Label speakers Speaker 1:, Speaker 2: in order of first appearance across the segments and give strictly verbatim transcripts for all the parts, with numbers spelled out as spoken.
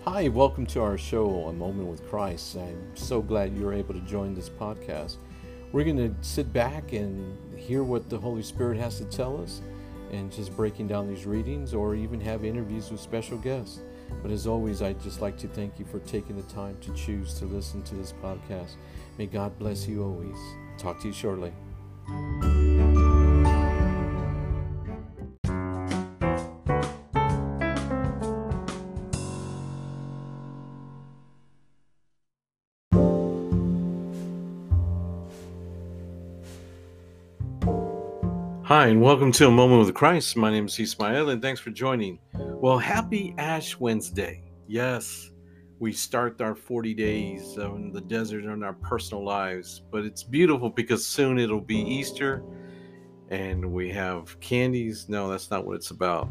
Speaker 1: Hi, welcome to our show, A Moment with Christ. I'm so glad you're able to join this podcast. We're going to sit back and hear what the Holy Spirit has to tell us and just breaking down these readings or even have interviews with special guests. But as always, I'd just like to thank you for taking the time to choose to listen to this podcast. May God bless you always. Talk to you shortly. Hi, and welcome to A Moment with Christ. My name is Ismael, and thanks for joining. Well, happy Ash Wednesday. Yes, we start our forty days in the desert in our personal lives, but it's beautiful because soon it'll be Easter and we have candies. No, that's not what it's about.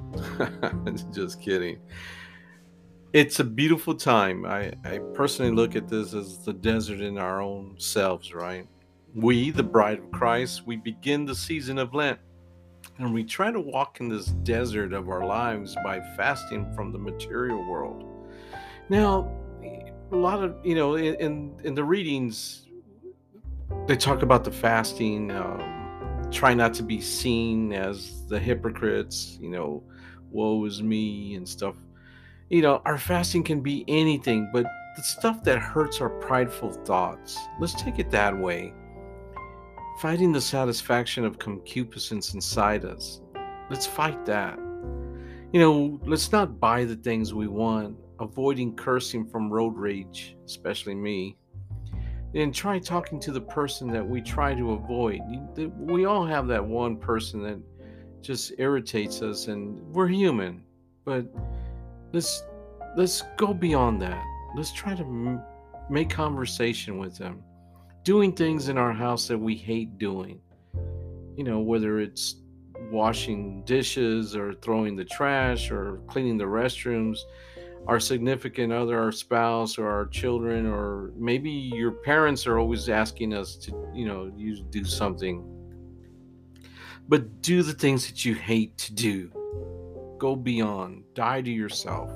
Speaker 1: Just kidding. It's a beautiful time. I, I personally look at this as the desert in our own selves, right? We, the bride of Christ, we begin the season of Lent. And we try to walk in this desert of our lives by fasting from the material world. Now, a lot of, you know, in, in the readings, they talk about the fasting, um, try not to be seen as the hypocrites, you know, woe is me and stuff. You know, our fasting can be anything, but the stuff that hurts our prideful thoughts, let's take it that way. Fighting the satisfaction of concupiscence inside us. Let's fight that. You know, let's not buy the things we want, avoiding cursing from road rage, especially me. And try talking to the person that we try to avoid. We all have that one person that just irritates us, and we're human. But let's let's go beyond that. Let's try to m- make conversation with them. Doing things in our house that we hate doing, you know, whether it's washing dishes or throwing the trash or cleaning the restrooms, our significant other, our spouse or our children, or maybe your parents are always asking us to, you know, you do something. But do the things that you hate to do. Go beyond, die to yourself.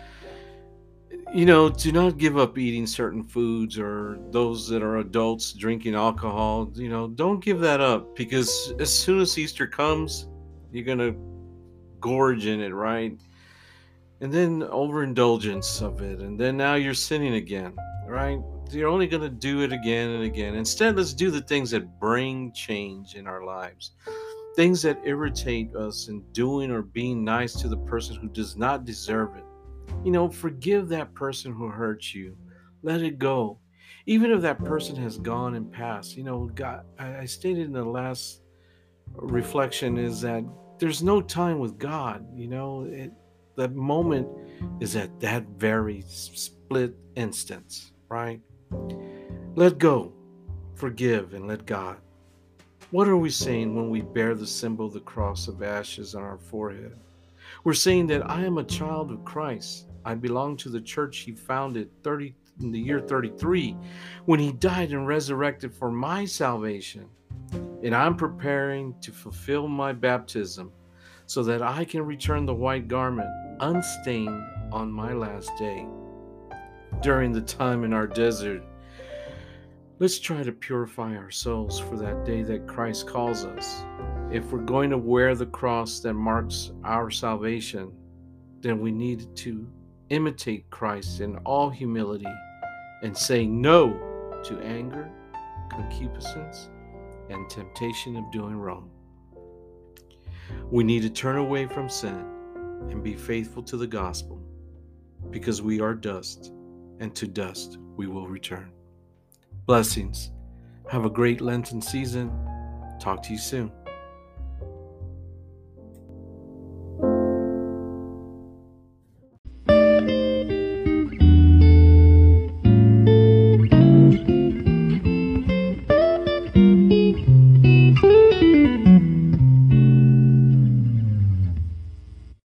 Speaker 1: You know, do not give up eating certain foods or those that are adults drinking alcohol. You know, don't give that up because as soon as Easter comes, you're going to gorge in it, right? And then overindulgence of it. And then now you're sinning again, right? You're only going to do it again and again. Instead, let's do the things that bring change in our lives. Things that irritate us and doing or being nice to the person who does not deserve it. You know, forgive that person who hurt you. Let it go. Even if that person has gone and passed. You know, God, I, I stated in the last reflection is that there's no time with God. You know, it, that moment is at that very split instance, right? Let go, forgive, and let God. What are we saying when we bear the symbol of the cross of ashes on our forehead? We're saying that I am a child of Christ. I belong to the church he founded thirty in the year thirty-three when he died and resurrected for my salvation. And I'm preparing to fulfill my baptism so that I can return the white garment unstained on my last day. During the time in our desert, let's try to purify our souls for that day that Christ calls us. If we're going to wear the cross that marks our salvation, then we need to imitate Christ in all humility and say no to anger, concupiscence, and temptation of doing wrong. We need to turn away from sin and be faithful to the gospel because we are dust, and to dust we will return. Blessings. Have a great Lenten season. Talk to you soon.